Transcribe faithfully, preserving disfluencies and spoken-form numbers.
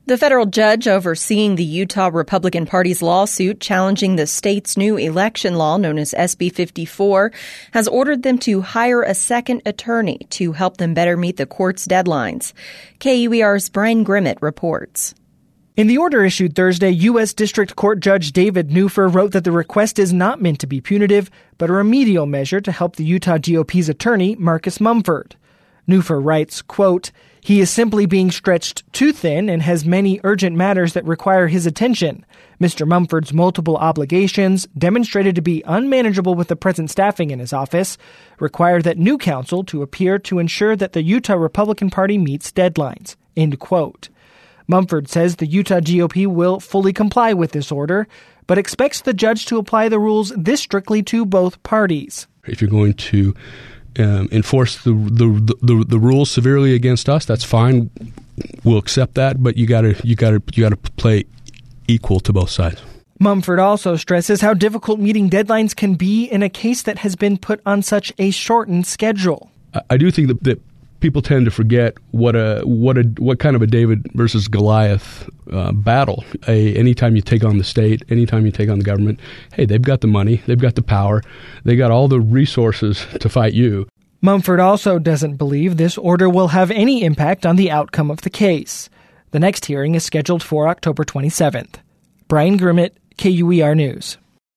The federal judge overseeing the Utah Republican Party's lawsuit challenging the state's new election law known as S B fifty-four has ordered them to hire a second attorney to help them better meet the court's deadlines. K U E R's Brian Grimmett reports. In the order issued Thursday, U S. District Court Judge David Neufer wrote that the request is not meant to be punitive, but a remedial measure to help the Utah G O P's attorney, Marcus Mumford. Neufer writes, quote, "He is simply being stretched too thin and has many urgent matters that require his attention. Mister Mumford's multiple obligations, demonstrated to be unmanageable with the present staffing in his office, require that new counsel to appear to ensure that the Utah Republican Party meets deadlines." End quote. Mumford says the Utah G O P will fully comply with this order, but expects the judge to apply the rules this strictly to both parties. If you're going to um, enforce the, the the the rules severely against us, that's fine. We'll accept that, but you gotta you gotta you gotta play equal to both sides. Mumford also stresses how difficult meeting deadlines can be in a case that has been put on such a shortened schedule. I, I do think that, that people tend to forget what a what a what kind of a David versus Goliath uh, battle. A, anytime you take on the state, anytime you take on the government, hey, they've got the money, they've got the power, they got all the resources to fight you. Mumford also doesn't believe this order will have any impact on the outcome of the case. The next hearing is scheduled for October twenty-seventh. Brian Grimmett, K U E R News.